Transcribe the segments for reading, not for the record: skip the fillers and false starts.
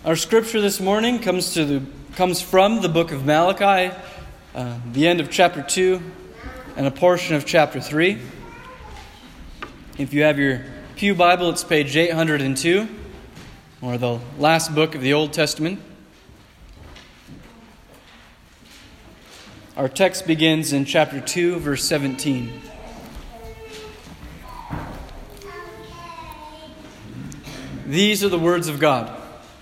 Our scripture this morning comes from the book of Malachi, the end of chapter 2 and a portion of chapter 3. If you have your Pew Bible, it's page 802, or the last book of the Old Testament. Our text begins in chapter 2, verse 17. These are the words of God.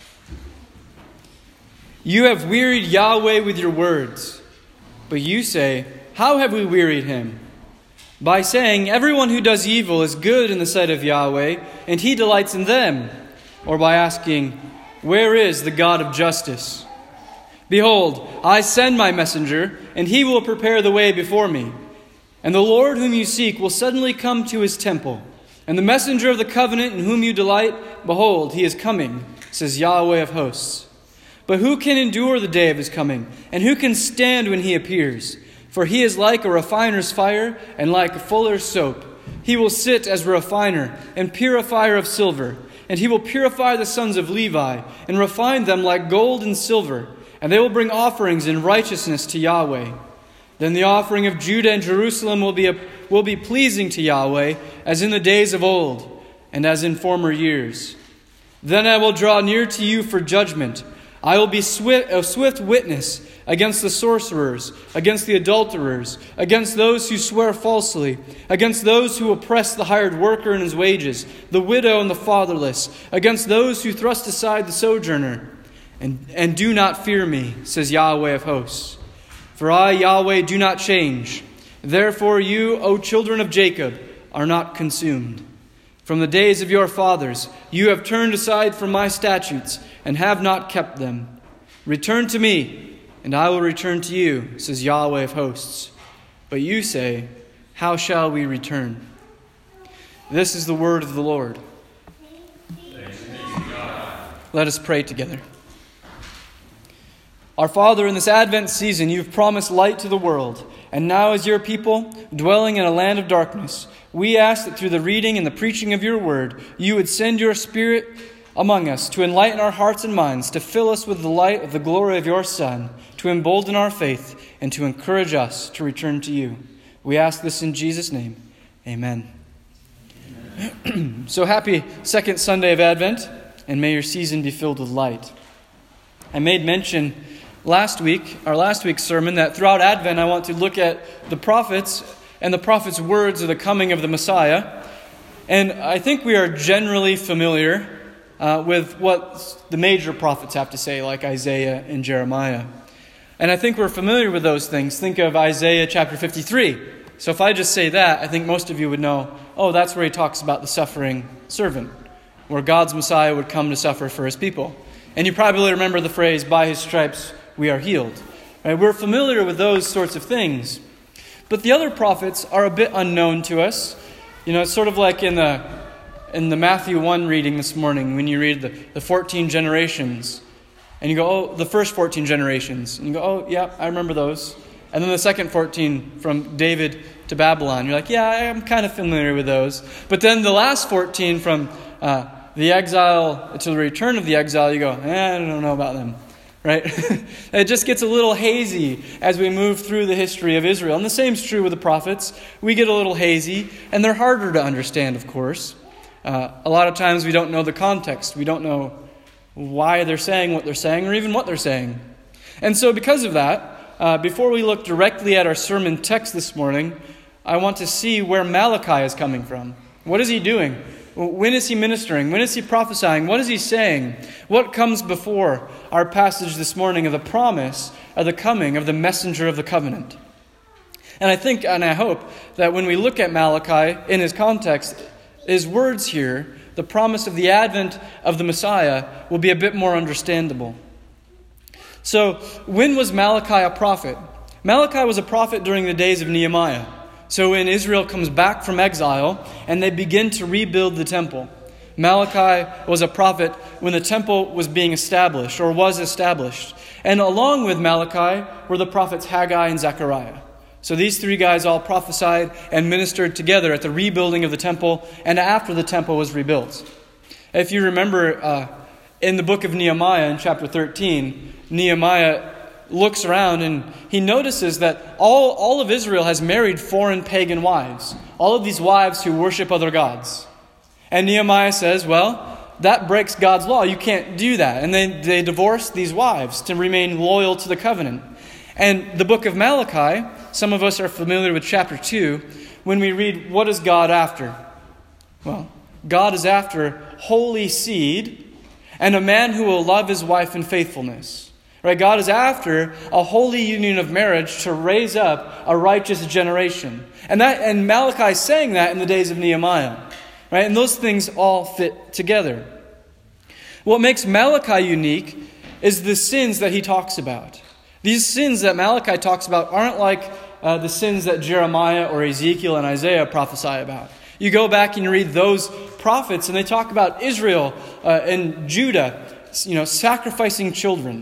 You have wearied Yahweh with your words. But you say, how have we wearied him? By saying, everyone who does evil is good in the sight of Yahweh, and he delights in them. Or by asking, where is the God of justice? Behold, I send my messenger, and he will prepare the way before me. And the Lord whom you seek will suddenly come to his temple. And the messenger of the covenant in whom you delight, behold, he is coming, says Yahweh of hosts. But who can endure the day of his coming? And who can stand when he appears? For he is like a refiner's fire and like a fuller's soap. He will sit as a refiner and purifier of silver. And he will purify the sons of Levi and refine them like gold and silver. And they will bring offerings in righteousness to Yahweh. Then the offering of Judah and Jerusalem will be pleasing to Yahweh as in the days of old and as in former years. Then I will draw near to you for judgment. I will be a swift witness against the sorcerers, against the adulterers, against those who swear falsely, against those who oppress the hired worker and his wages, the widow and the fatherless, against those who thrust aside the sojourner. And do not fear me, says Yahweh of hosts. For I, Yahweh, do not change. Therefore you, O children of Jacob, are not consumed. From the days of your fathers, you have turned aside from my statutes and have not kept them. Return to me, and I will return to you, says Yahweh of hosts. But you say, how shall we return? This is the word of the Lord. Thanks be to God. Let us pray together. Our Father, in this Advent season, you've promised light to the world. And now as your people, dwelling in a land of darkness, we ask that through the reading and the preaching of your word, you would send your Spirit among us to enlighten our hearts and minds, to fill us with the light of the glory of your Son, to embolden our faith, and to encourage us to return to you. We ask this in Jesus' name. Amen. So happy second Sunday of Advent, and may your season be filled with light. I made mention our last week's sermon, that throughout Advent I want to look at the prophets and the prophets' words of the coming of the Messiah. And I think we are generally familiar with what the major prophets have to say, like Isaiah and Jeremiah. And I think we're familiar with those things. Think of Isaiah chapter 53. So if I just say that, I think most of you would know, oh, that's where he talks about the suffering servant, where God's Messiah would come to suffer for his people. And you probably remember the phrase, by his stripes we are healed. Right? We're familiar with those sorts of things. But the other prophets are a bit unknown to us. You know, it's sort of like in the Matthew 1 reading this morning, when you read the 14 generations. And you go, oh, the first 14 generations. And you go, oh, yeah, I remember those. And then the second 14 from David to Babylon. You're like, yeah, I'm kind of familiar with those. But then the last 14 from the exile to the return of the exile, you go, I don't know about them. Right? It just gets a little hazy as we move through the history of Israel. And the same is true with the prophets. We get a little hazy, and they're harder to understand, of course. A lot of times we don't know the context. We don't know why they're saying what they're saying, or even what they're saying. And so because of that, before we look directly at our sermon text this morning, I want to see where Malachi is coming from. What is he doing? When is he ministering? When is he prophesying? What is he saying? What comes before our passage this morning of the promise of the coming of the messenger of the covenant? And I think, and I hope, that when we look at Malachi in his context, his words here, the promise of the advent of the Messiah, will be a bit more understandable. So, when was Malachi a prophet? Malachi was a prophet during the days of Nehemiah. So when Israel comes back from exile and they begin to rebuild the temple, Malachi was a prophet when the temple was being established or was established. And along with Malachi were the prophets Haggai and Zechariah. So these three guys all prophesied and ministered together at the rebuilding of the temple and after the temple was rebuilt. If you remember in the book of Nehemiah, in chapter 13, Nehemiah looks around and he notices that all of Israel has married foreign pagan wives. All of these wives who worship other gods. And Nehemiah says, well, that breaks God's law. You can't do that. And they divorce these wives to remain loyal to the covenant. And the book of Malachi, some of us are familiar with chapter 2, when we read, what is God after? Well, God is after holy seed and a man who will love his wife in faithfulness. Right? God is after a holy union of marriage to raise up a righteous generation. And Malachi is saying that in the days of Nehemiah. Right? And those things all fit together. What makes Malachi unique is the sins that he talks about. These sins that Malachi talks about aren't like the sins that Jeremiah or Ezekiel and Isaiah prophesy about. You go back and you read those prophets and they talk about Israel and Judah, sacrificing children,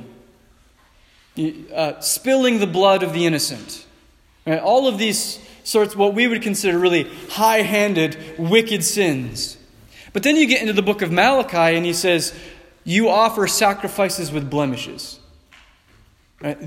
spilling the blood of the innocent. Right? All of these sorts, what we would consider really high-handed, wicked sins. But then you get into the book of Malachi and he says, you offer sacrifices with blemishes. Right?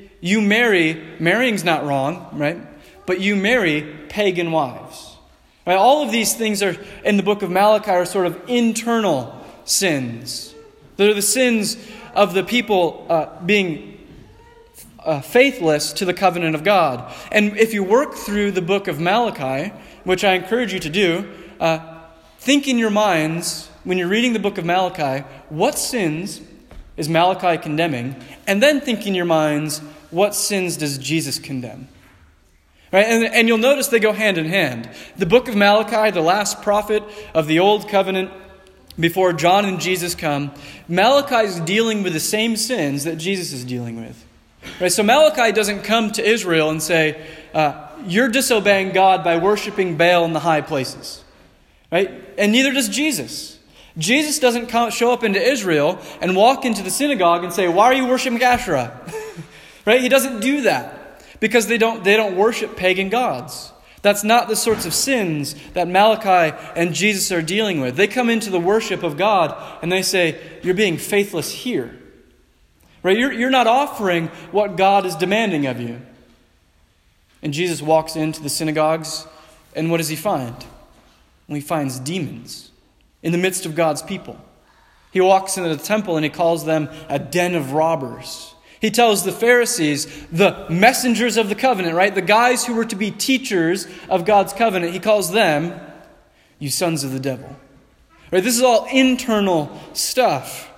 Marrying's not wrong, right? But you marry pagan wives. Right? All of these things are in the book of Malachi are sort of internal sins. They're the sins of the people being faithless to the covenant of God. And if you work through the book of Malachi, which I encourage you to do, think in your minds, when you're reading the book of Malachi, what sins is Malachi condemning? And then think in your minds, what sins does Jesus condemn? Right? And you'll notice they go hand in hand. The book of Malachi, the last prophet of the Old Covenant, before John and Jesus come, Malachi is dealing with the same sins that Jesus is dealing with. Right? So Malachi doesn't come to Israel and say, you're disobeying God by worshiping Baal in the high places. Right? And neither does Jesus. Jesus doesn't show up into Israel and walk into the synagogue and say, why are you worshiping Asherah? Right? He doesn't do that. Because they don't worship pagan gods. That's not the sorts of sins that Malachi and Jesus are dealing with. They come into the worship of God and they say, you're being faithless here. Right? You're not offering what God is demanding of you. And Jesus walks into the synagogues and what does he find? Well, he finds demons in the midst of God's people. He walks into the temple and he calls them a den of robbers. He tells the Pharisees, the messengers of the covenant, right? The guys who were to be teachers of God's covenant, he calls them, you sons of the devil. Right? This is all internal stuff.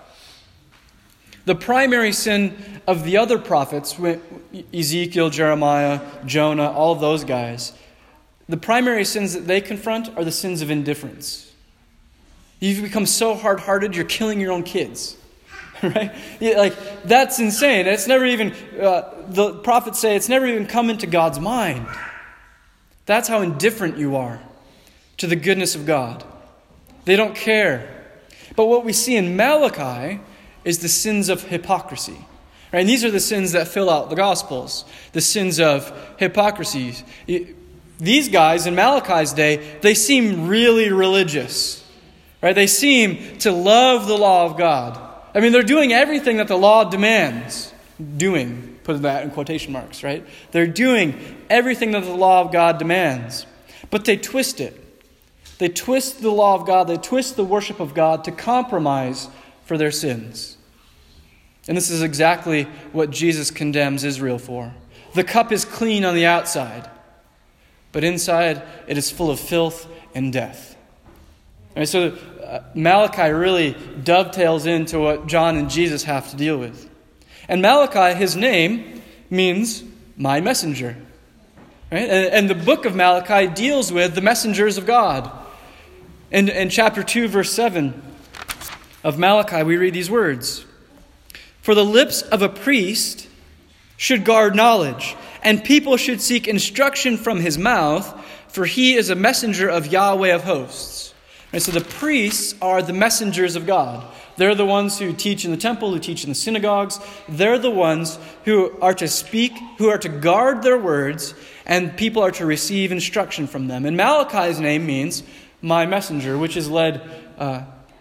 The primary sin of the other prophets, Ezekiel, Jeremiah, Jonah, all of those guys, the primary sins that they confront are the sins of indifference. You've become so hard-hearted, you're killing your own kids. Right? That's insane. It's never even, the prophets say, it's never even come into God's mind. That's how indifferent you are to the goodness of God. They don't care. But what we see in Malachi is the sins of hypocrisy. Right? And these are the sins that fill out the Gospels. The sins of hypocrisy. These guys in Malachi's day, they seem really religious. Right? They seem to love the law of God. I mean, they're doing everything that the law demands. Put that in quotation marks, right? They're doing everything that the law of God demands. But they twist it. They twist the law of God, they twist the worship of God to compromise for their sins. And this is exactly what Jesus condemns Israel for. The cup is clean on the outside, but inside it is full of filth and death. All right, so Malachi really dovetails into what John and Jesus have to deal with. And Malachi, his name, means my messenger. Right? And the book of Malachi deals with the messengers of God. In chapter 2, verse 7 of Malachi, we read these words. For the lips of a priest should guard knowledge, and people should seek instruction from his mouth, for he is a messenger of Yahweh of hosts. And so the priests are the messengers of God. They're the ones who teach in the temple, who teach in the synagogues. They're the ones who are to speak, who are to guard their words, and people are to receive instruction from them. And Malachi's name means my messenger, which is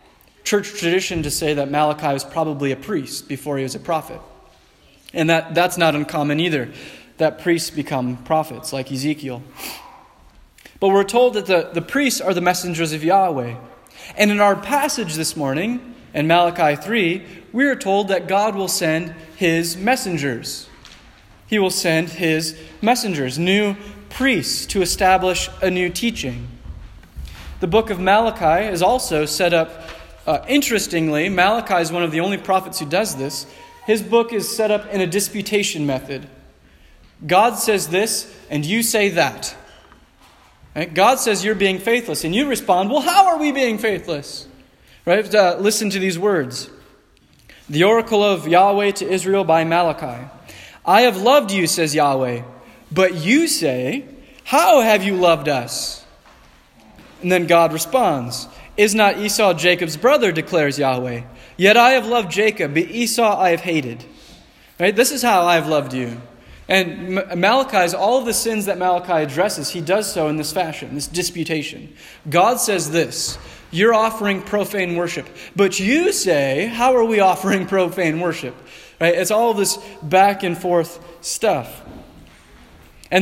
church tradition to say that Malachi was probably a priest before he was a prophet. And that's not uncommon either, that priests become prophets like Ezekiel. But we're told that the priests are the messengers of Yahweh. And in our passage this morning, in Malachi 3, we are told that God will send his messengers. He will send his messengers, new priests, to establish a new teaching. The book of Malachi is also set up, interestingly, Malachi is one of the only prophets who does this. His book is set up in a disputation method. God says this, and you say that. Right? God says you're being faithless, and you respond, well, how are we being faithless? Right? Listen to these words. The oracle of Yahweh to Israel by Malachi. I have loved you, says Yahweh, but you say, how have you loved us? And then God responds, is not Esau Jacob's brother, declares Yahweh. Yet I have loved Jacob, but Esau I have hated. Right? This is how I have loved you. And Malachi's, all of the sins that Malachi addresses, he does so in this fashion, this disputation. God says this, you're offering profane worship. But you say, how are we offering profane worship? Right? It's all this back and forth stuff. And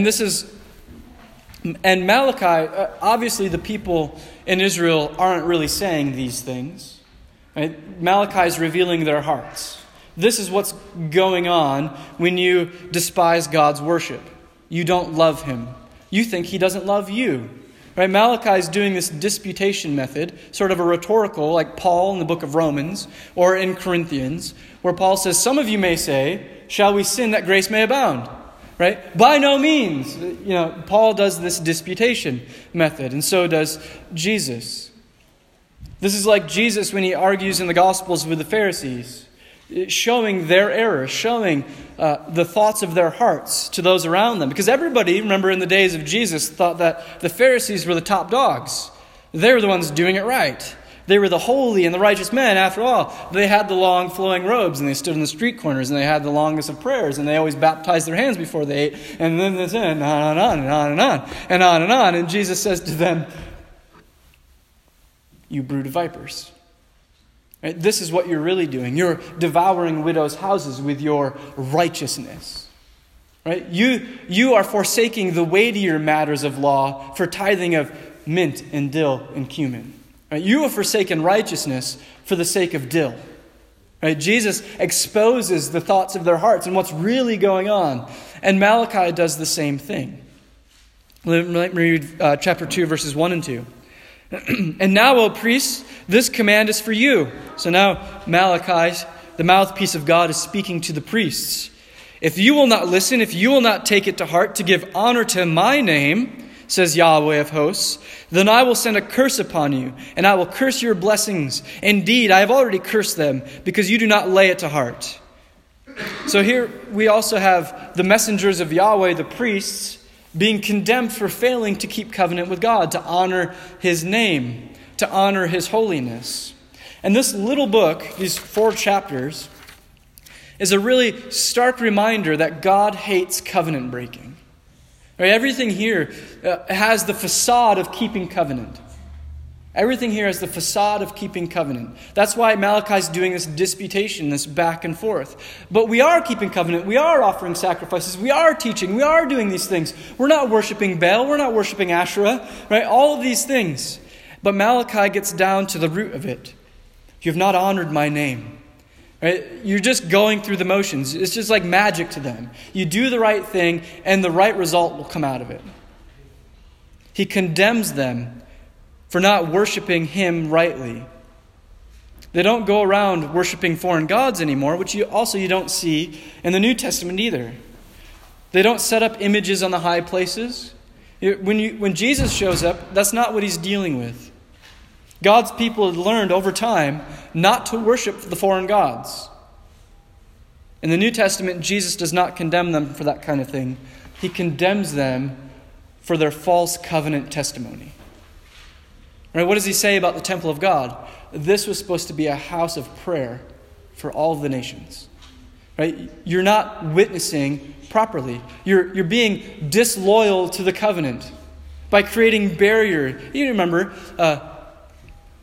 Malachi, obviously the people in Israel aren't really saying these things. Right? Malachi is revealing their hearts. This is what's going on when you despise God's worship. You don't love him. You think he doesn't love you. Right? Malachi is doing this disputation method, sort of a rhetorical, like Paul in the book of Romans or in Corinthians, where Paul says, some of you may say, shall we sin that grace may abound? Right? By no means. Paul does this disputation method, and so does Jesus. This is like Jesus when he argues in the Gospels with the Pharisees, showing their error, showing the thoughts of their hearts to those around them. Because everybody, remember in the days of Jesus, thought that the Pharisees were the top dogs. They were the ones doing it right. They were the holy and the righteous men. After all, they had the long flowing robes, and they stood in the street corners, and they had the longest of prayers, and they always baptized their hands before they ate, and then this, and on and on and on and on and on and on. And Jesus says to them, you brood of vipers. Right? This is what you're really doing. You're devouring widows' houses with your righteousness. Right? You are forsaking the weightier matters of law for tithing of mint and dill and cumin. Right? You have forsaken righteousness for the sake of dill. Right? Jesus exposes the thoughts of their hearts and what's really going on. And Malachi does the same thing. Let me read chapter 2, verses 1 and 2. And now, O priests, this command is for you. So now Malachi, the mouthpiece of God, is speaking to the priests. If you will not listen, if you will not take it to heart to give honor to my name, says Yahweh of hosts, then I will send a curse upon you, and I will curse your blessings. Indeed, I have already cursed them, because you do not lay it to heart. So here we also have the messengers of Yahweh, the priests, being condemned for failing to keep covenant with God, to honor his name, to honor his holiness. And this little book, these 4 chapters, is a really stark reminder that God hates covenant breaking. Right? Everything here has the facade of keeping covenant. Everything here has the facade of keeping covenant. That's why Malachi's doing this disputation, this back and forth. But we are keeping covenant. We are offering sacrifices. We are teaching. We are doing these things. We're not worshiping Baal. We're not worshiping Asherah. Right? All of these things. But Malachi gets down to the root of it. You have not honored my name. Right? You're just going through the motions. It's just like magic to them. You do the right thing, and the right result will come out of it. He condemns them for not worshiping him rightly. They don't go around worshiping foreign gods anymore, which you don't see in the New Testament either. They don't set up images on the high places. When Jesus shows up, that's not what he's dealing with. God's people had learned over time not to worship the foreign gods. In the New Testament, Jesus does not condemn them for that kind of thing. He condemns them for their false covenant testimony. Right? What does he say about the temple of God? This was supposed to be a house of prayer for all the nations. Right? You're not witnessing properly. You're being disloyal to the covenant by creating barrier. You remember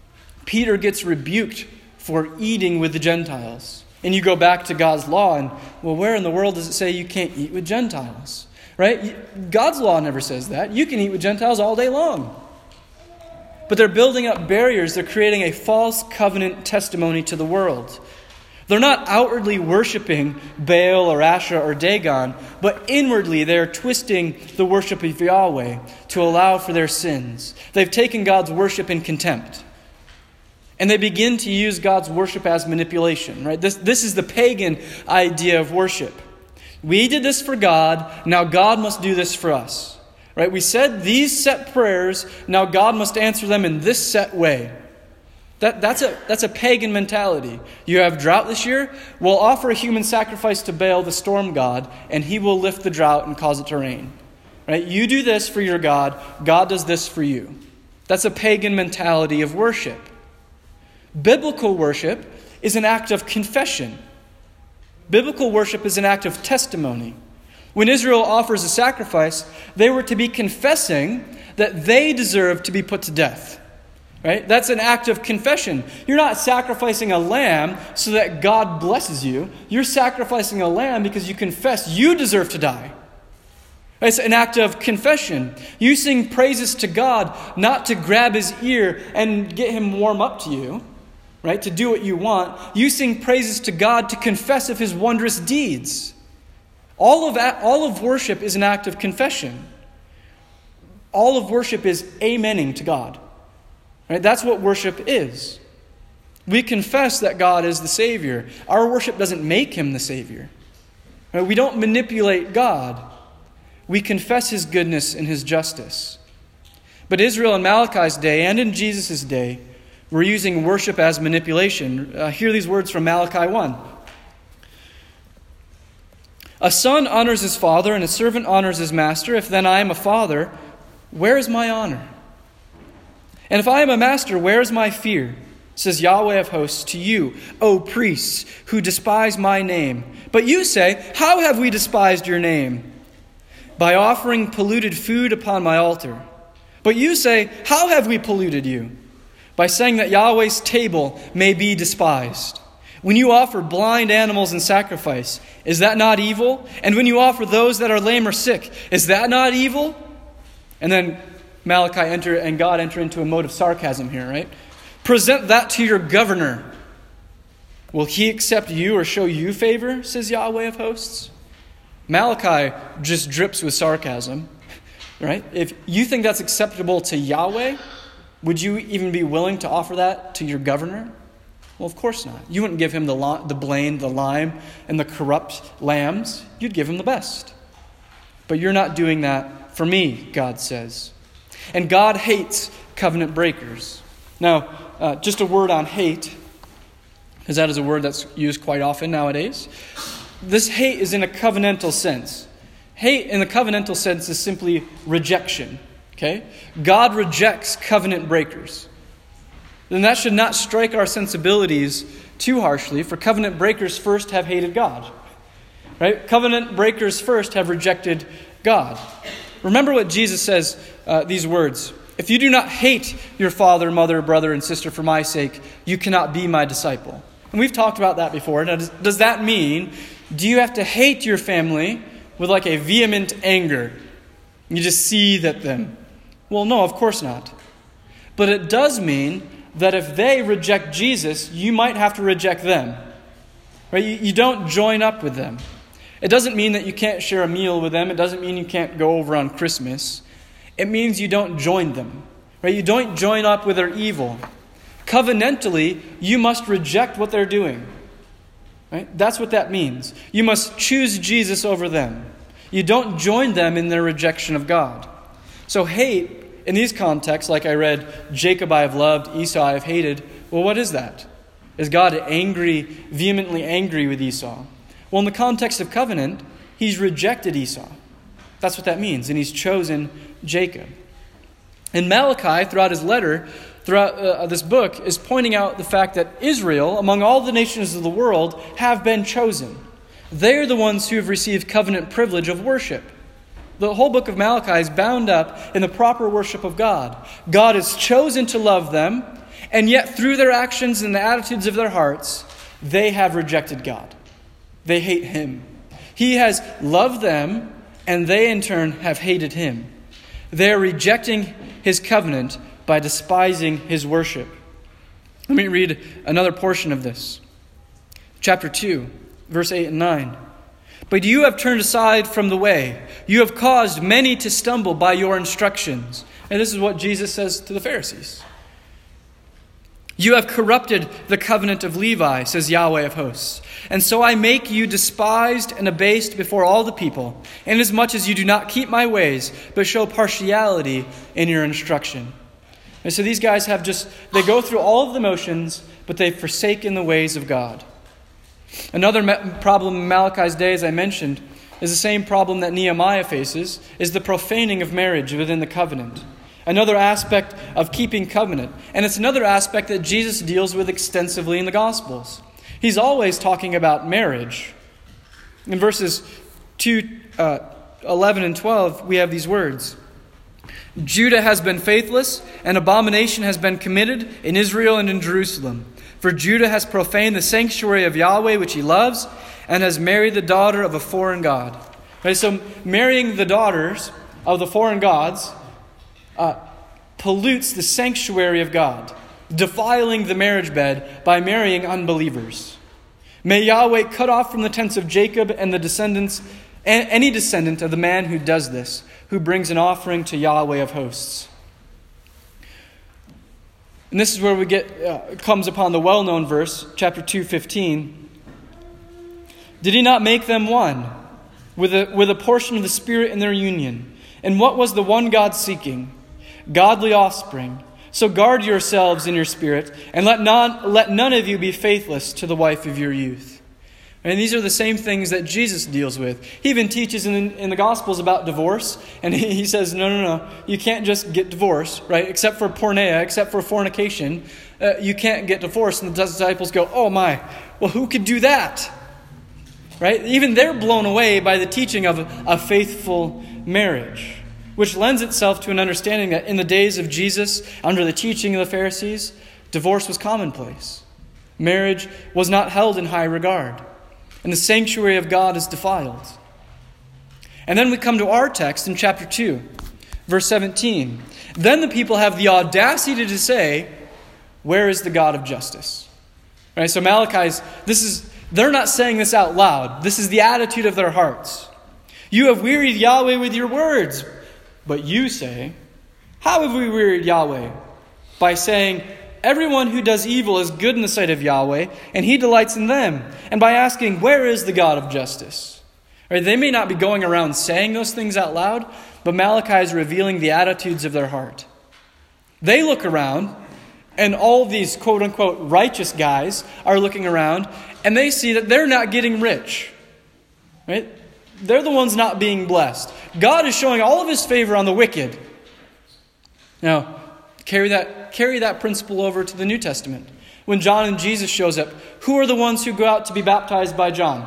Peter gets rebuked for eating with the Gentiles. And you go back to God's law and, well, where in the world does it say you can't eat with Gentiles? Right? God's law never says that. You can eat with Gentiles all day long. But they're building up barriers. They're creating a false covenant testimony to the world. They're not outwardly worshiping Baal or Asherah or Dagon, but inwardly they're twisting the worship of Yahweh to allow for their sins. They've taken God's worship in contempt. And they begin to use God's worship as manipulation. Right? This is the pagan idea of worship. We did this for God, now God must do this for us. Right? We said these set prayers, now God must answer them in this set way. That's a pagan mentality. You have drought this year? We'll offer a human sacrifice to Baal, the storm god, and he will lift the drought and cause it to rain. Right? You do this for your God, God does this for you. That's a pagan mentality of worship. Biblical worship is an act of confession. Biblical worship is an act of testimony. When Israel offers a sacrifice, they were to be confessing that they deserve to be put to death. Right? That's an act of confession. You're not sacrificing a lamb so that God blesses you. You're sacrificing a lamb because you confess you deserve to die. It's an act of confession. You sing praises to God not to grab his ear and get him warm up to you, right? To do what you want. You sing praises to God to confess of his wondrous deeds. All of worship is an act of confession. All of worship is amening to God. Right? That's what worship is. We confess that God is the Savior. Our worship doesn't make him the Savior. Right? We don't manipulate God. We confess his goodness and his justice. But Israel in Malachi's day and in Jesus' day were using worship as manipulation. Hear these words from Malachi 1. A son honors his father and a servant honors his master. If then I am a father, where is my honor? And if I am a master, where is my fear? Says Yahweh of hosts to you, O priests, who despise my name. But you say, how have we despised your name? By offering polluted food upon my altar. But you say, how have we polluted you? By saying that Yahweh's table may be despised. When you offer blind animals in sacrifice, is that not evil? And when you offer those that are lame or sick, is that not evil? And then Malachi and God enter into a mode of sarcasm here, right? Present that to your governor. Will he accept you or show you favor, says Yahweh of hosts? Malachi just drips with sarcasm, right? If you think that's acceptable to Yahweh, would you even be willing to offer that to your governor? Well, of course not. You wouldn't give him the blain, the lime, and the corrupt lambs. You'd give him the best. But you're not doing that for me, God says. And God hates covenant breakers. Now, just a word on hate, because that is a word that's used quite often nowadays. This hate is in a covenantal sense. Hate in the covenantal sense is simply rejection. Okay? God rejects covenant breakers. Then that should not strike our sensibilities too harshly, for covenant breakers first have hated God. Right? Covenant breakers first have rejected God. Remember what Jesus says, these words. If you do not hate your father, mother, brother, and sister for my sake, you cannot be my disciple. And we've talked about that before. Now, does that mean, do you have to hate your family with like a vehement anger? You just seethe at them. Well, no, of course not. But it does mean that if they reject Jesus, you might have to reject them. Right? You don't join up with them. It doesn't mean that you can't share a meal with them. It doesn't mean you can't go over on Christmas. It means you don't join them. Right? You don't join up with their evil. Covenantally, you must reject what they're doing. Right? That's what that means. You must choose Jesus over them. You don't join them in their rejection of God. So hate, in these contexts, like I read, Jacob I have loved, Esau I have hated. Well, what is that? Is God angry, vehemently angry with Esau? Well, in the context of covenant, he's rejected Esau. That's what that means. And he's chosen Jacob. And Malachi, throughout his letter, throughout this book, is pointing out the fact that Israel, among all the nations of the world, have been chosen. They're the ones who have received covenant privilege of worship. The whole book of Malachi is bound up in the proper worship of God. God has chosen to love them, And yet, through their actions and the attitudes of their hearts, they have rejected God. They hate Him. He has loved them, and they in turn have hated Him. They are rejecting His covenant by despising His worship. Let me read another portion of this. Chapter 2, verse 8 and 9. But you have turned aside from the way. You have caused many to stumble by your instructions. And this is what Jesus says to the Pharisees. You have corrupted the covenant of Levi, says Yahweh of hosts. And so I make you despised and abased before all the people, inasmuch as you do not keep my ways, but show partiality in your instruction. And so these guys they go through all of the motions, but they've forsaken the ways of God. Another problem in Malachi's day, as I mentioned, is the same problem that Nehemiah faces, is the profaning of marriage within the covenant. Another aspect of keeping covenant. And it's another aspect that Jesus deals with extensively in the Gospels. He's always talking about marriage. In verses 11 and 12, we have these words. Judah has been faithless, and abomination has been committed in Israel and in Jerusalem. For Judah has profaned the sanctuary of Yahweh, which he loves, and has married the daughter of a foreign god. Right, so marrying the daughters of the foreign gods pollutes the sanctuary of God, defiling the marriage bed by marrying unbelievers. May Yahweh cut off from the tents of Jacob and the descendants, any descendant of the man who does this, who brings an offering to Yahweh of hosts. And this is where we comes upon the well-known verse, chapter 2:15. Did he not make them one, with a portion of the Spirit in their union? And what was the one God seeking? Godly offspring. So guard yourselves in your spirit, and let none of you be faithless to the wife of your youth. And these are the same things that Jesus deals with. He even teaches in the Gospels about divorce, and he says, no, you can't just get divorced, right? Except for porneia, except for fornication, you can't get divorced. And the disciples go, oh my, well, who could do that? Right? Even they're blown away by the teaching of a faithful marriage, which lends itself to an understanding that in the days of Jesus, under the teaching of the Pharisees, divorce was commonplace. Marriage was not held in high regard, and the sanctuary of God is defiled. And then we come to our text in chapter 2, verse 17. Then the people have the audacity to say, where is the God of justice? Right? So Malachi's, they're not saying this out loud. This is the attitude of their hearts. You have wearied Yahweh with your words. But you say, how have we wearied Yahweh? By saying, everyone who does evil is good in the sight of Yahweh, and he delights in them. And by asking, where is the God of justice? Right, they may not be going around saying those things out loud, but Malachi is revealing the attitudes of their heart. They look around, and all these quote-unquote righteous guys are looking around, and they see that they're not getting rich. Right? They're the ones not being blessed. God is showing all of his favor on the wicked. Now, carry that principle over to the New Testament. When John and Jesus shows up, who are the ones who go out to be baptized by John?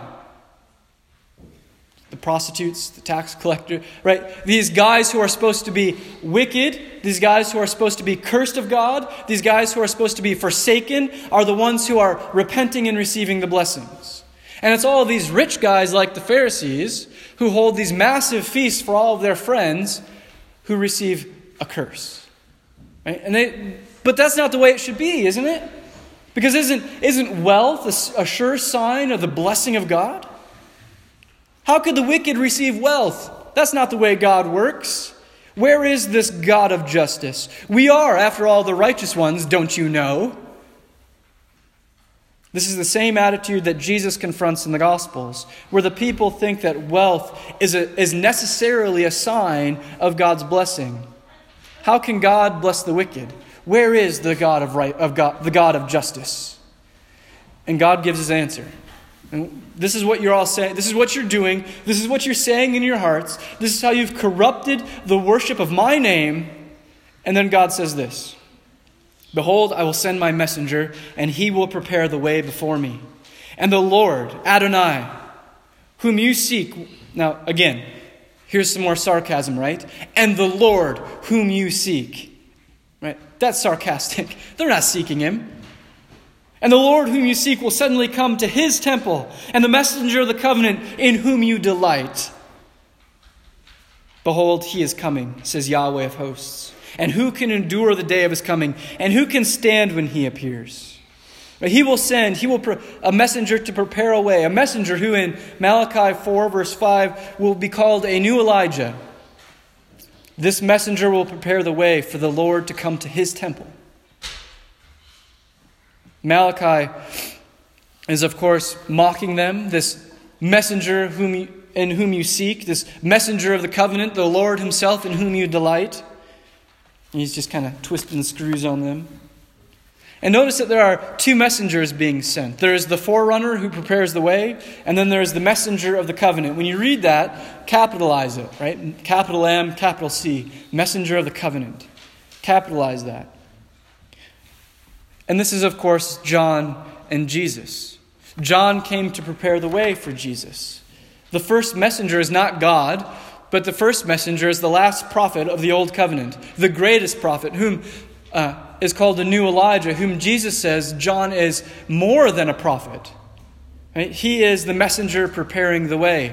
The prostitutes, the tax collector, right? These guys who are supposed to be wicked, these guys who are supposed to be cursed of God, these guys who are supposed to be forsaken are the ones who are repenting and receiving the blessings. And it's all of these rich guys like the Pharisees who hold these massive feasts for all of their friends who receive a curse. Right? But that's not the way it should be, isn't it? Because isn't wealth a sure sign of the blessing of God? How could the wicked receive wealth? That's not the way God works. Where is this God of justice? We are, after all, the righteous ones, don't you know? This is the same attitude that Jesus confronts in the Gospels, where the people think that wealth is necessarily a sign of God's blessing. How can God bless the wicked? Where is the God the God of justice? And God gives his answer. And this is what you're all saying. This is what you're doing. This is what you're saying in your hearts. This is how you've corrupted the worship of my name. And then God says this. Behold, I will send my messenger, and he will prepare the way before me. And the Lord, Adonai, whom you seek. Now, again, here's some more sarcasm, right? And the Lord, whom you seek. Right? That's sarcastic. They're not seeking him. And the Lord whom you seek will suddenly come to his temple, and the messenger of the covenant in whom you delight. Behold, he is coming, says Yahweh of hosts. And who can endure the day of his coming? And who can stand when he appears? But he will send, a messenger to prepare a way. A messenger who in Malachi 4 verse 5 will be called a new Elijah. This messenger will prepare the way for the Lord to come to his temple. Malachi is, of course, mocking them. This messenger in whom you seek, this messenger of the covenant, the Lord himself in whom you delight. And he's just kind of twisting the screws on them. And notice that there are two messengers being sent. There is the forerunner who prepares the way, and then there is the messenger of the covenant. When you read that, capitalize it, right? Capital M, capital C, messenger of the covenant. Capitalize that. And this is, of course, John and Jesus. John came to prepare the way for Jesus. The first messenger is not God, but the first messenger is the last prophet of the Old Covenant, the greatest prophet, whom is called the new Elijah, whom Jesus says John is more than a prophet. Right? He is the messenger preparing the way.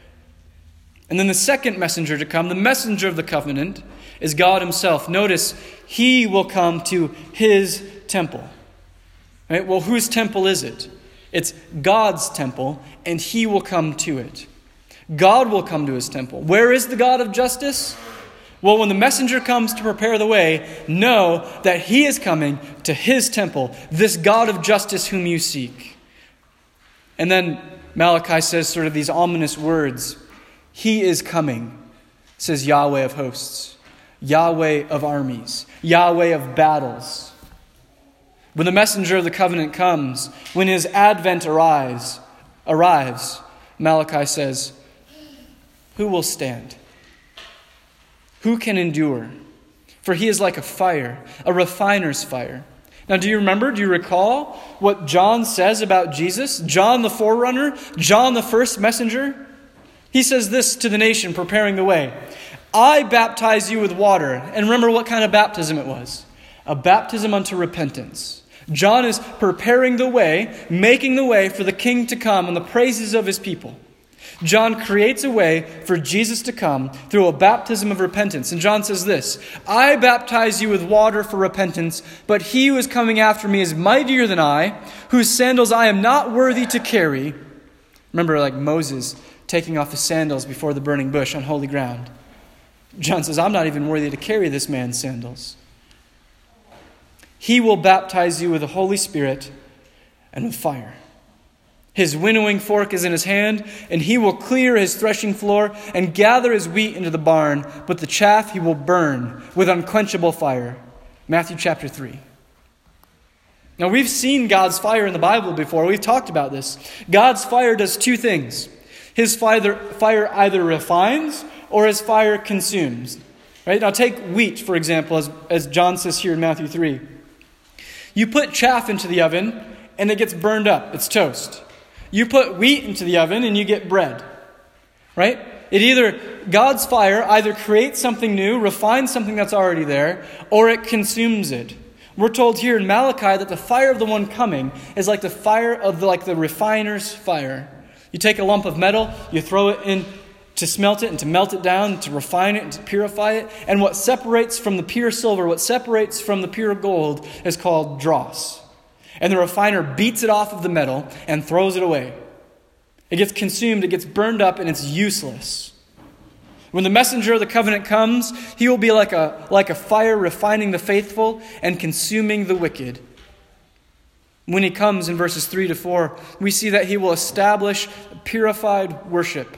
And then the second messenger to come, the messenger of the covenant, is God himself. Notice, he will come to his temple. Right? Well, whose temple is it? It's God's temple, and he will come to it. God will come to his temple. Where is the God of justice? Well, when the messenger comes to prepare the way, know that he is coming to his temple, this God of justice whom you seek. And then Malachi says sort of these ominous words. He is coming, says Yahweh of hosts, Yahweh of armies, Yahweh of battles. When the messenger of the covenant comes, when his advent arrives, Malachi says, who will stand? Who can endure? For he is like a fire, a refiner's fire. Now, do you recall what John says about Jesus? John the forerunner, John the first messenger? He says this to the nation preparing the way. I baptize you with water. And remember what kind of baptism it was. A baptism unto repentance. John is preparing the way, making the way for the king to come and the praises of his people. John creates a way for Jesus to come through a baptism of repentance. And John says this, I baptize you with water for repentance, but he who is coming after me is mightier than I, whose sandals I am not worthy to carry. Remember, like Moses taking off his sandals before the burning bush on holy ground. John says, I'm not even worthy to carry this man's sandals. He will baptize you with the Holy Spirit and with fire. His winnowing fork is in his hand, and he will clear his threshing floor and gather his wheat into the barn, but the chaff he will burn with unquenchable fire. Matthew chapter 3. Now, we've seen God's fire in the Bible before. We've talked about this. God's fire does two things. His fire either refines or his fire consumes. Right? Now, take wheat, for example, as John says here in Matthew 3. You put chaff into the oven, and it gets burned up. It's toast. You put wheat into the oven and you get bread, right? God's fire either creates something new, refines something that's already there, or it consumes it. We're told here in Malachi that the fire of the one coming is like the fire of the refiner's fire. You take a lump of metal, you throw it in to smelt it and to melt it down, to refine it and to purify it. And what separates from the pure silver, what separates from the pure gold is called dross. And the refiner beats it off of the metal and throws it away. It gets consumed, it gets burned up, and it's useless. When the messenger of the covenant comes, he will be like a fire refining the faithful and consuming the wicked. When he comes in verses 3 to 4, we see that he will establish purified worship.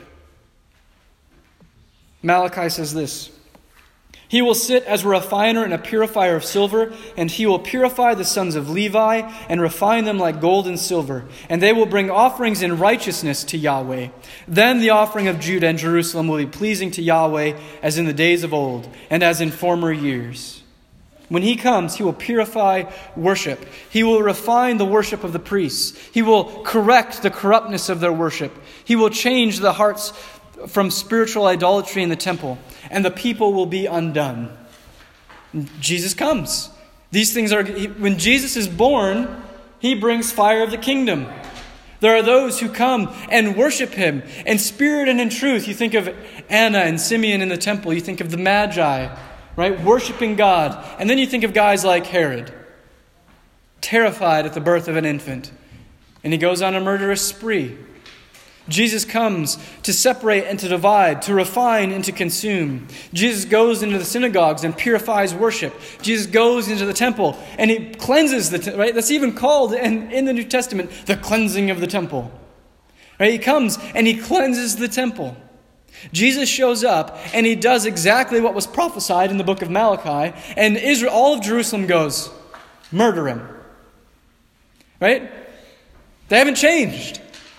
Malachi says this, he will sit as a refiner and a purifier of silver, and he will purify the sons of Levi and refine them like gold and silver. And they will bring offerings in righteousness to Yahweh. Then the offering of Judah and Jerusalem will be pleasing to Yahweh as in the days of old and as in former years. When he comes, he will purify worship. He will refine the worship of the priests. He will correct the corruptness of their worship. He will change the hearts from spiritual idolatry in the temple, and the people will be undone. Jesus comes. These things are, when Jesus is born, he brings fire of the kingdom. There are those who come and worship him in spirit and in truth. You think of Anna and Simeon in the temple. You think of the Magi, right? Worshiping God. And then you think of guys like Herod, terrified at the birth of an infant. And he goes on a murderous spree. Jesus comes to separate and to divide, to refine and to consume. Jesus goes into the synagogues and purifies worship. Jesus goes into the temple and he cleanses the right? That's even called in the New Testament the cleansing of the temple. Right? He comes and he cleanses the temple. Jesus shows up and he does exactly what was prophesied in the book of Malachi, and Israel, all of Jerusalem goes, murder him. Right? They haven't changed.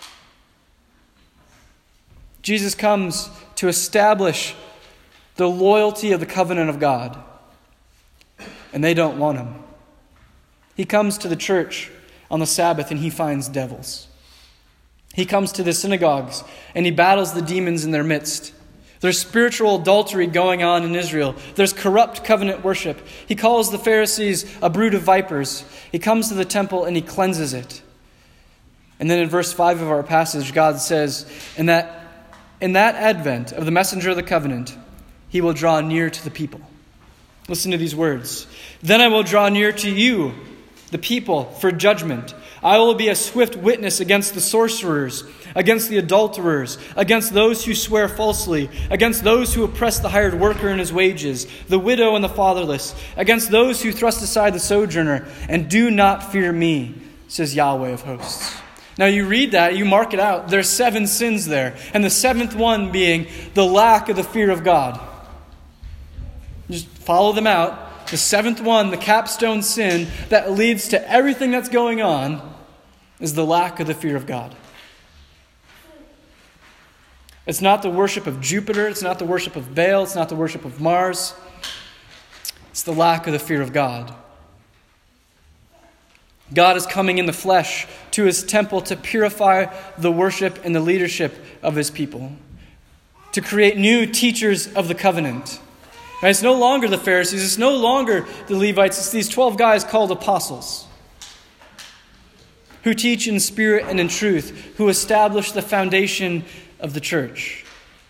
Jesus comes to establish the loyalty of the covenant of God, and they don't want him. He comes to the church on the Sabbath and he finds devils. He comes to the synagogues and he battles the demons in their midst. There's spiritual adultery going on in Israel. There's corrupt covenant worship. He calls the Pharisees a brood of vipers. He comes to the temple and he cleanses it. And then in verse 5 of our passage, God says, in that advent of the messenger of the covenant, he will draw near to the people. Listen to these words. Then I will draw near to you, the people, for judgment. I will be a swift witness against the sorcerers, against the adulterers, against those who swear falsely, against those who oppress the hired worker in his wages, the widow and the fatherless, against those who thrust aside the sojourner, and do not fear me, says Yahweh of hosts. Now you read that, you mark it out. There's 7 sins there. And the 7th one being the lack of the fear of God. Just follow them out. The 7th one, the capstone sin that leads to everything that's going on, is the lack of the fear of God. It's not the worship of Jupiter. It's not the worship of Baal. It's not the worship of Mars. It's the lack of the fear of God. God is coming in the flesh to his temple to purify the worship and the leadership of his people, to create new teachers of the covenant. Right? It's no longer the Pharisees, it's no longer the Levites, it's these 12 guys called apostles who teach in spirit and in truth, who establish the foundation of the church.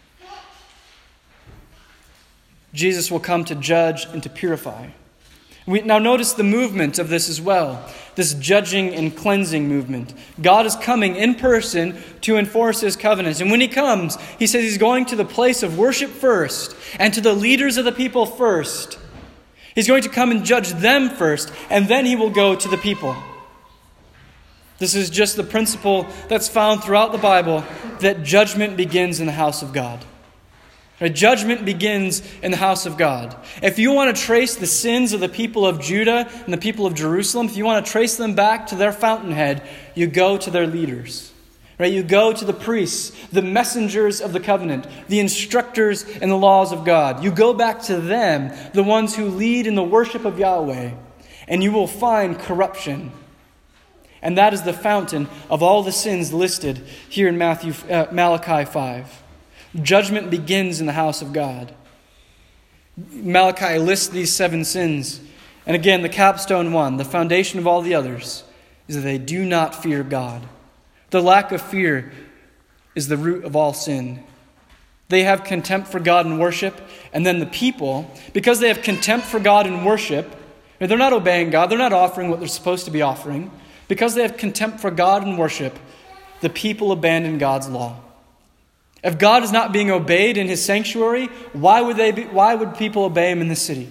Jesus will come to judge and to purify. Now notice the movement of this as well, this judging and cleansing movement. God is coming in person to enforce his covenants. And when he comes, he says he's going to the place of worship first and to the leaders of the people first. He's going to come and judge them first, and then he will go to the people. This is just the principle that's found throughout the Bible, that judgment begins in the house of God. Judgment begins in the house of God. If you want to trace the sins of the people of Judah and the people of Jerusalem, if you want to trace them back to their fountainhead, you go to their leaders. Right? You go to the priests, the messengers of the covenant, the instructors in the laws of God. You go back to them, the ones who lead in the worship of Yahweh, and you will find corruption. And that is the fountain of all the sins listed here in Malachi 5. Judgment begins in the house of God. Malachi lists these 7 sins. And again, the capstone one, the foundation of all the others, is that they do not fear God. The lack of fear is the root of all sin. They have contempt for God in worship, and then the people, because they have contempt for God in worship, they're not obeying God, they're not offering what they're supposed to be offering. Because they have contempt for God in worship, the people abandon God's law. If God is not being obeyed in his sanctuary, why would people obey him in the city?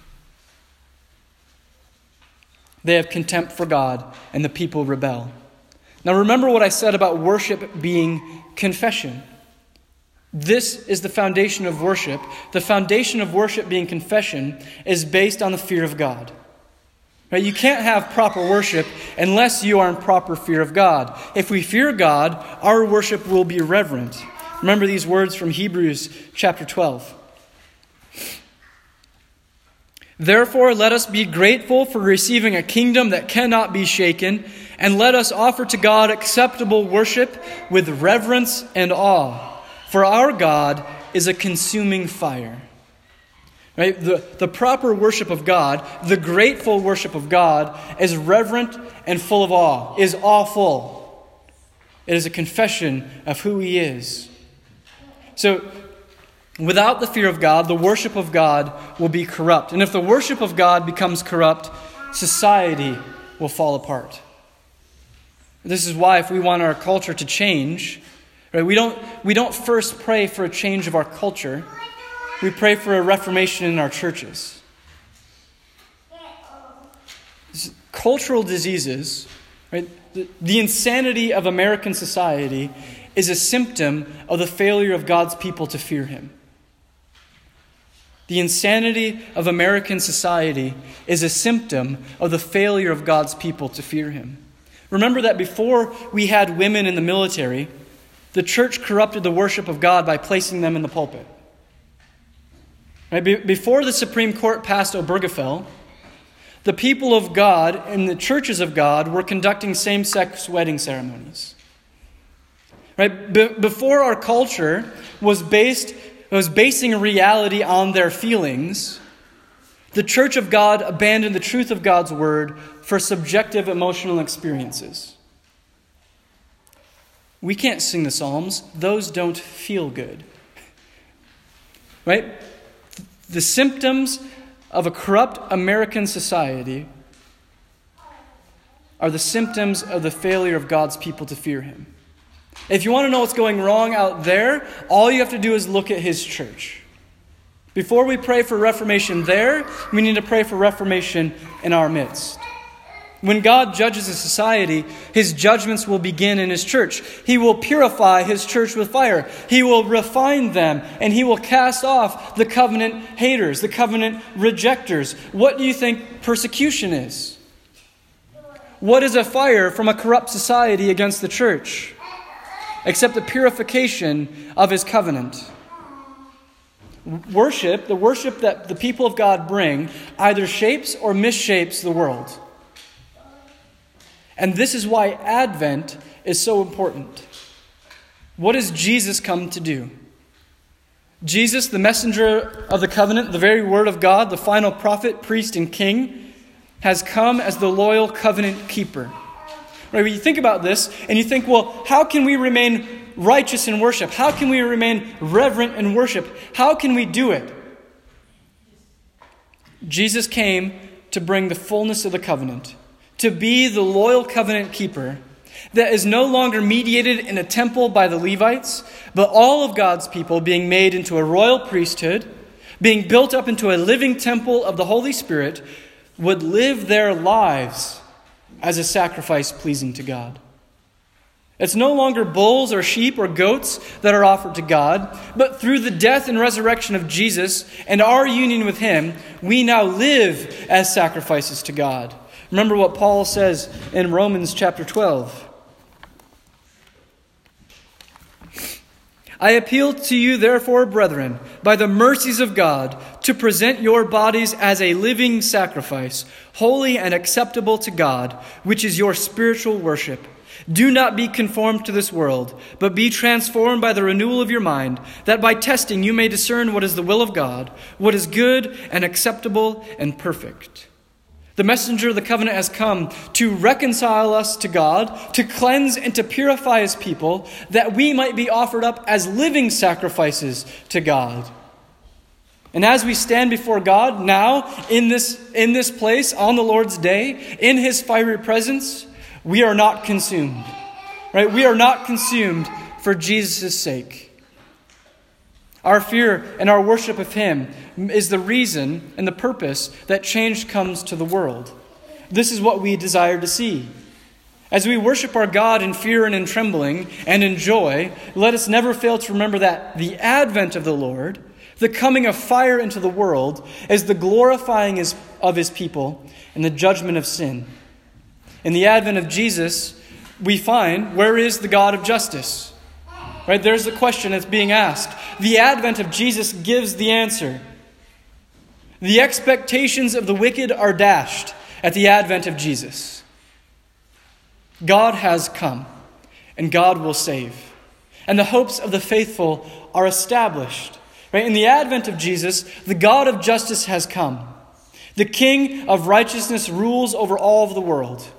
They have contempt for God, and the people rebel. Now remember what I said about worship being confession. This is the foundation of worship. The foundation of worship being confession is based on the fear of God. Right? You can't have proper worship unless you are in proper fear of God. If we fear God, our worship will be reverent. Remember these words from Hebrews chapter 12. Therefore, let us be grateful for receiving a kingdom that cannot be shaken, and let us offer to God acceptable worship with reverence and awe. For our God is a consuming fire. Right? The proper worship of God, the grateful worship of God, is reverent and full of awe, is awful. It is a confession of who He is. So, without the fear of God, the worship of God will be corrupt. And if the worship of God becomes corrupt, society will fall apart. This is why if we want our culture to change, right, we don't first pray for a change of our culture. We pray for a reformation in our churches. Cultural diseases, right, the insanity of American society is a symptom of the failure of God's people to fear Him. The insanity of American society is a symptom of the failure of God's people to fear Him. Remember that before we had women in the military, the church corrupted the worship of God by placing them in the pulpit. Right? Before the Supreme Court passed Obergefell, the people of God and the churches of God were conducting same-sex wedding ceremonies. Right? Before our culture was basing reality on their feelings, the church of God abandoned the truth of God's word for subjective emotional experiences. We can't sing the Psalms. Those don't feel good. Right? The symptoms of a corrupt American society are the symptoms of the failure of God's people to fear Him. If you want to know what's going wrong out there, all you have to do is look at His church. Before we pray for reformation there, we need to pray for reformation in our midst. When God judges a society, His judgments will begin in His church. He will purify His church with fire. He will refine them, and He will cast off the covenant haters, the covenant rejectors. What do you think persecution is? What is a fire from a corrupt society against the church? Except the purification of His covenant. Worship, the worship that the people of God bring, either shapes or misshapes the world. And this is why Advent is so important. What does Jesus come to do? Jesus, the messenger of the covenant, the very word of God, the final prophet, priest, and king, has come as the loyal covenant keeper. Right, when you think about this, and you think, well, how can we remain righteous in worship? How can we remain reverent in worship? How can we do it? Jesus came to bring the fullness of the covenant, to be the loyal covenant keeper that is no longer mediated in a temple by the Levites, but all of God's people being made into a royal priesthood, being built up into a living temple of the Holy Spirit, would live their lives as a sacrifice pleasing to God. It's no longer bulls or sheep or goats that are offered to God, but through the death and resurrection of Jesus and our union with Him, we now live as sacrifices to God. Remember what Paul says in Romans chapter 12. I appeal to you, therefore, brethren, by the mercies of God, to present your bodies as a living sacrifice, holy and acceptable to God, which is your spiritual worship. Do not be conformed to this world, but be transformed by the renewal of your mind, that by testing you may discern what is the will of God, what is good and acceptable and perfect. The messenger of the covenant has come to reconcile us to God, to cleanse and to purify His people, that we might be offered up as living sacrifices to God. And as we stand before God now, in this place, on the Lord's day, in His fiery presence, we are not consumed. Right? We are not consumed for Jesus' sake. Our fear and our worship of Him is the reason and the purpose that change comes to the world. This is what we desire to see. As we worship our God in fear and in trembling and in joy, let us never fail to remember that the advent of the Lord, the coming of fire into the world, is the glorifying of His people and the judgment of sin. In the advent of Jesus, we find, where is the God of justice? Right, there's the question that's being asked. The advent of Jesus gives the answer. The expectations of the wicked are dashed at the advent of Jesus. God has come, and God will save. And the hopes of the faithful are established. Right? In the advent of Jesus, the God of justice has come. The King of righteousness rules over all of the world.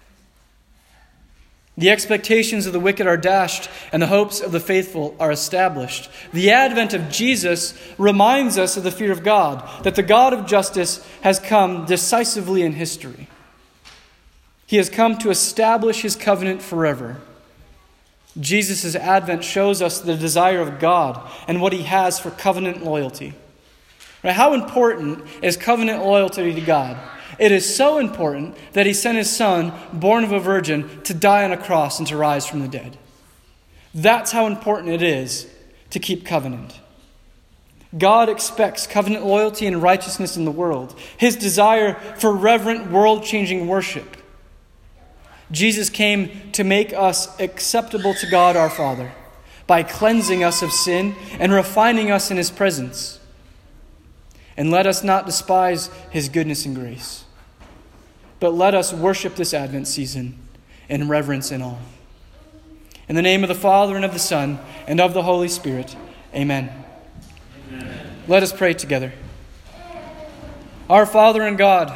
The expectations of the wicked are dashed, and the hopes of the faithful are established. The advent of Jesus reminds us of the fear of God, that the God of justice has come decisively in history. He has come to establish his covenant forever. Jesus' advent shows us the desire of God and what he has for covenant loyalty. Right? How important is covenant loyalty to God? It is so important that he sent his son, born of a virgin, to die on a cross and to rise from the dead. That's how important it is to keep covenant. God expects covenant loyalty and righteousness in the world. His desire for reverent, world-changing worship. Jesus came to make us acceptable to God our Father by cleansing us of sin and refining us in his presence. And let us not despise his goodness and grace, but let us worship this Advent season in reverence and awe. In the name of the Father, and of the Son, and of the Holy Spirit, amen. Amen. Let us pray together. Our Father and God,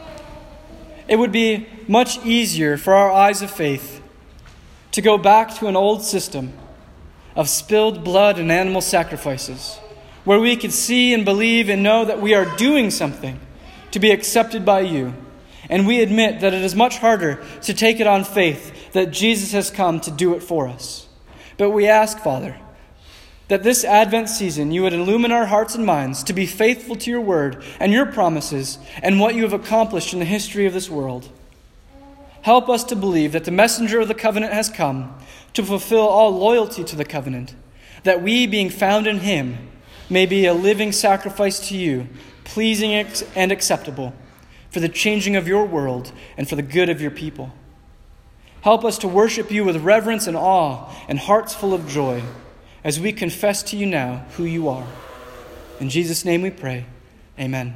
it would be much easier for our eyes of faith to go back to an old system of spilled blood and animal sacrifices, where we could see and believe and know that we are doing something to be accepted by you. And we admit that it is much harder to take it on faith that Jesus has come to do it for us. But we ask, Father, that this Advent season you would illumine our hearts and minds to be faithful to your word and your promises and what you have accomplished in the history of this world. Help us to believe that the messenger of the covenant has come to fulfill all loyalty to the covenant, that we, being found in him, may be a living sacrifice to you, pleasing and acceptable, for the changing of your world and for the good of your people. Help us to worship you with reverence and awe and hearts full of joy as we confess to you now who you are. In Jesus' name we pray. Amen.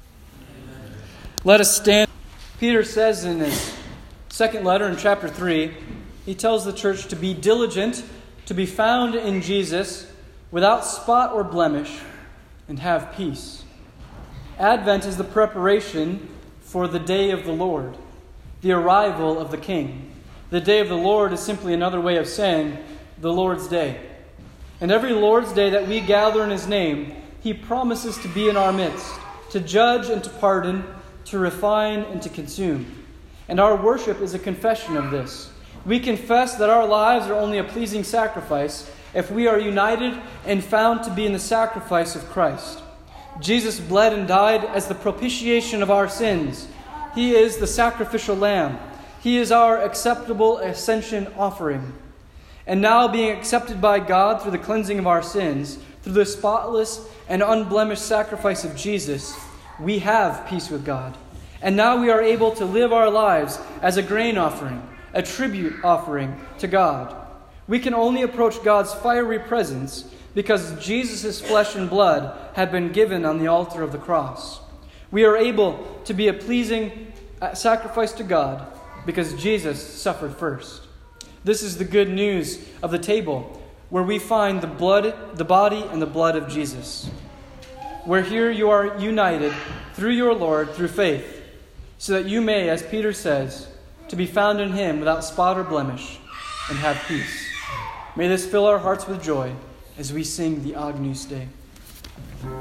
Let us stand. Peter says in his second letter in chapter 3, he tells the church to be diligent, to be found in Jesus, without spot or blemish, and have peace. Advent is the preparation for the day of the Lord, the arrival of the King. The day of the Lord is simply another way of saying the Lord's day. And every Lord's day that we gather in his name, he promises to be in our midst, to judge and to pardon, to refine and to consume. And our worship is a confession of this. We confess that our lives are only a pleasing sacrifice if we are united and found to be in the sacrifice of Christ. Jesus bled and died as the propitiation of our sins. He is the sacrificial lamb. He is our acceptable ascension offering. And now, being accepted by God through the cleansing of our sins, through the spotless and unblemished sacrifice of Jesus, we have peace with God. And now we are able to live our lives as a grain offering, a tribute offering to God. We can only approach God's fiery presence because Jesus' flesh and blood had been given on the altar of the cross. We are able to be a pleasing sacrifice to God because Jesus suffered first. This is the good news of the table, where we find the blood, the body, and the blood of Jesus. Where here you are united through your Lord, through faith, so that you may, as Peter says, to be found in him without spot or blemish, and have peace. May this fill our hearts with joy as we sing the Agnus Dei.